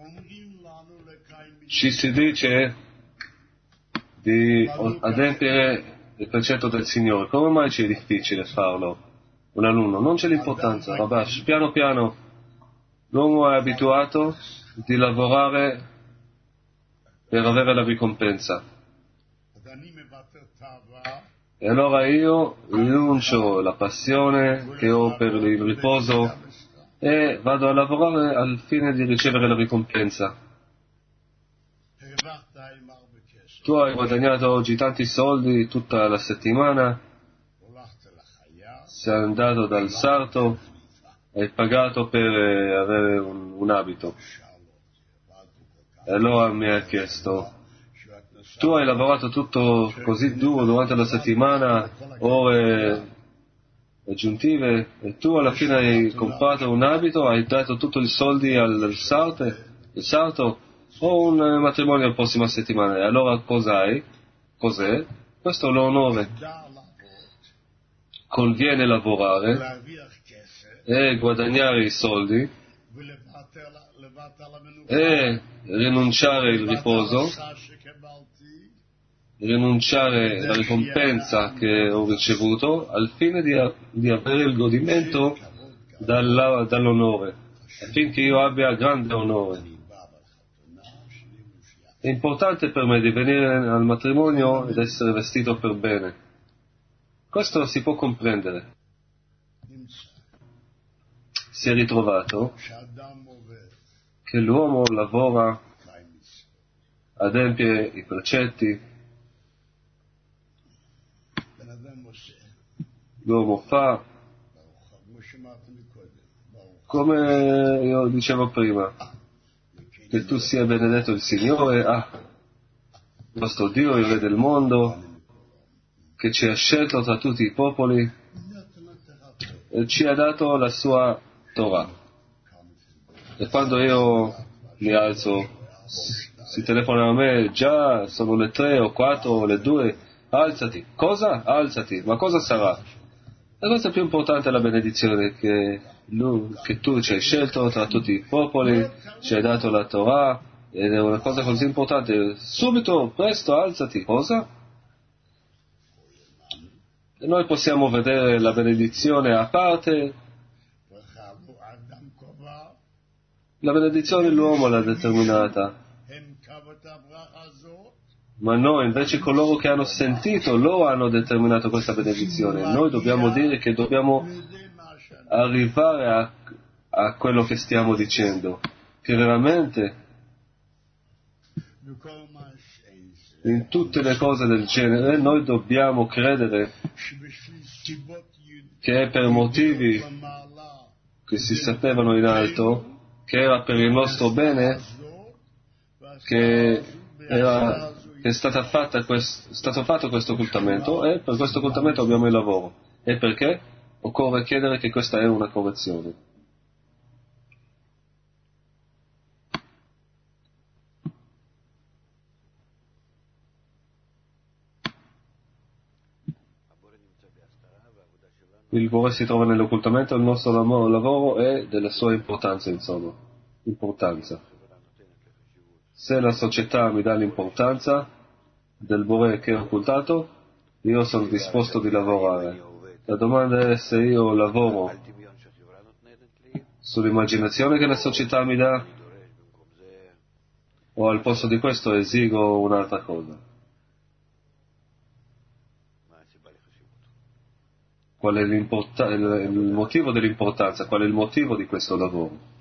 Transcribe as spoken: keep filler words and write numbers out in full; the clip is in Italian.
ci si dice di adempiere il precetto del Signore. Come mai ci è difficile farlo? Un alunno, non c'è l'importanza, Rabash, piano piano l'uomo è abituato di lavorare per avere la ricompensa. E allora io rinuncio la passione che ho per il riposo e vado a lavorare al fine di ricevere la ricompensa. Tu hai guadagnato oggi tanti soldi tutta la settimana, sei andato dal sarto, hai pagato per avere un, un abito. E allora mi ha chiesto, tu hai lavorato tutto così duro durante la settimana, ore aggiuntive, e tu alla fine hai comprato un abito, hai dato tutti i soldi al sarto, il sarto, o un matrimonio la prossima settimana. E allora cos'hai? Cos'è? Questo è l'onore. Conviene lavorare e guadagnare i soldi e rinunciare il riposo, rinunciare alla ricompensa che ho ricevuto al fine di, di avere il godimento dalla, dall'onore, affinché io abbia grande onore. È importante per me di venire al matrimonio ed essere vestito per bene. Questo si può comprendere. Si è ritrovato che l'uomo lavora, adempie i precetti, l'uomo fa, come io dicevo prima, che tu sia benedetto il Signore, ah, il nostro Dio, il Re del mondo, che ci ha scelto tra tutti i popoli e ci ha dato la sua Torah. E quando io mi alzo, si telefona a me, già sono le tre o quattro o le due, alzati. Cosa? Alzati. Ma cosa sarà? La cosa più importante è la benedizione, che, lui, che tu ci hai scelto tra tutti i popoli, ci hai dato la Torah, ed è una cosa così importante. Subito, presto, alzati. Cosa? E noi possiamo vedere la benedizione a parte. La benedizione l'uomo l'ha determinata, ma noi invece coloro che hanno sentito loro hanno determinato questa benedizione. Noi dobbiamo dire che dobbiamo arrivare a, a quello che stiamo dicendo, che veramente in tutte le cose del genere noi dobbiamo credere che è per motivi che si sapevano in alto, che era per il nostro bene, che era che è stata fatta quest, è stato fatto questo occultamento, e per questo occultamento abbiamo il lavoro. E perché? Occorre chiedere che questa è una correzione. Il Bore si trova nell'occultamento, il nostro lavoro è della sua importanza, insomma. Importanza. Se la società mi dà l'importanza del Bore che è occultato, io sono disposto di lavorare. La domanda è se io lavoro sull'immaginazione che la società mi dà, o al posto di questo esigo un'altra cosa. Qual è il, il motivo dell'importanza? Qual è il motivo di questo lavoro?